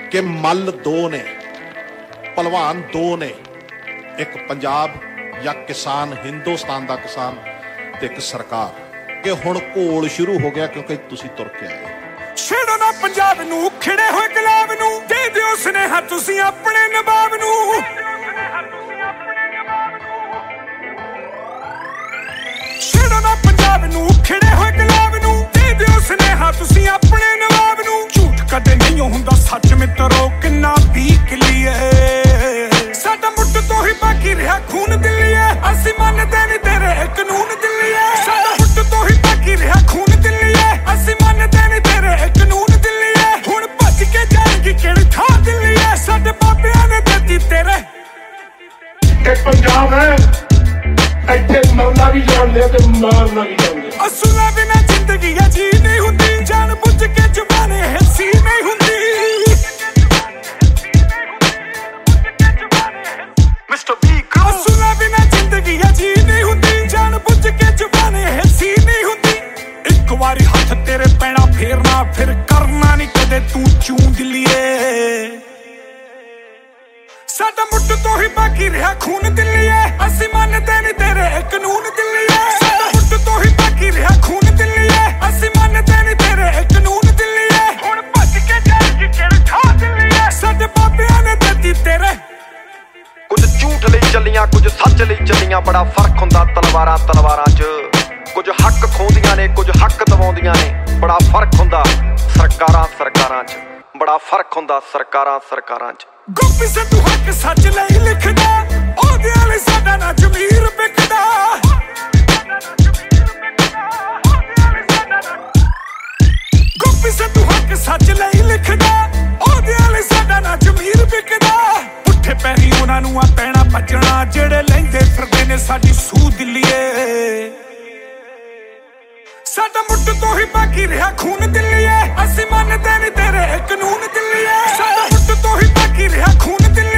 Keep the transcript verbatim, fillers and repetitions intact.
कि मल दो ने, भलवान दो ने, एक पंजाब या किसान हिंदुस्तान का किसान ते एक सरकार, कि हुण घोल शुरू हो गया क्योंकि तुसी तुर के आए। छेड़ो ना पंजाब नू, खिड़े होए गुलाब नू, दे दिओ सुनेहा तुसी अपने नवाब नू। छेड़ो ना पंजाब नू, खिड़े होए गुलाब नू, दे दिओ सुनेहा तुसी अपने नवाब नू। झूठ कदे नहीं हुंदा सच मित्रो, किन्ना बीक लिये साडा मुट्ठ तो ही बाकी रहा खून दिल्लीए, असी मनदे नहीं तेरे कानून दिल्लीए। साडा मुट्ठ तो ही बाकी रहा खून दिल्लीए, असी मनदे नहीं तेरे कानून दिल्लीए। हुण भज के जाएगी किहड़ी थां दिल्लीए, साडे बाबियां ने देती तेरे। एक पंजाब है इत्थे मरना भी जानदे ते मारना भी जानदे। असूलां बिना जिंदगी जी नहीं हुंदी, जान बुझ के जवाने हिस्सी नहीं हुंदी। असूलां बिना जिंदगी जी नहीं हुंदी, जान बुझ के जवाने हिस्सी नहीं हुंदी। एक वारी हथ तेरे पैना फेरना, फिर करना नहीं कदे तू चूं दिल्लीए। साडा मुट्ठ तो ही बाकी रहा खून दिल्लीए, असी मनदे नहीं तेरे कानून दिल्लीए। साडा मुट्ठ तो ही बाकी रहा खून दिल्लीए, असी मनदे नहीं तेरे कानून दिल्लीए। हुण भज के जाएगी किहड़ी थां दिल्लीए, साडे बाबियां ने देती तेरे। कुछ झूठ लई चलियां, कुछ सच लई चलियां, बड़ा फर्क हुंदा तलवारां तलवारां च। कुछ हक खोंदियां ने, कुछ हक दवाउंदियां ने, बड़ा फर्क हुंदा सरकारां सरकारां च। बड़ा फर्क हुंदा सरकारां सरकारां च। गोपी सिद्धू हक सच लई लिखदा, ओहदे आले साडा ना जमीर बिकदा। गोपी सिद्धू हक सच लई लिखदा, ओहदे आले साडा ना जमीर बिकदा। पुट्ठे पैरी उन्हां नूं आ पैना भज्जणा, जेड़े लैंदे फिरदे ने साडी सूह दिल्लीए। साडा मुट्ठ तो ही बाकी रहा खून दिल्लीए, असी मनदे नहीं तेरे कानून दिल्लीए। साडा मुट्ठ तो ही बाकी रहा खून दिल्लीए।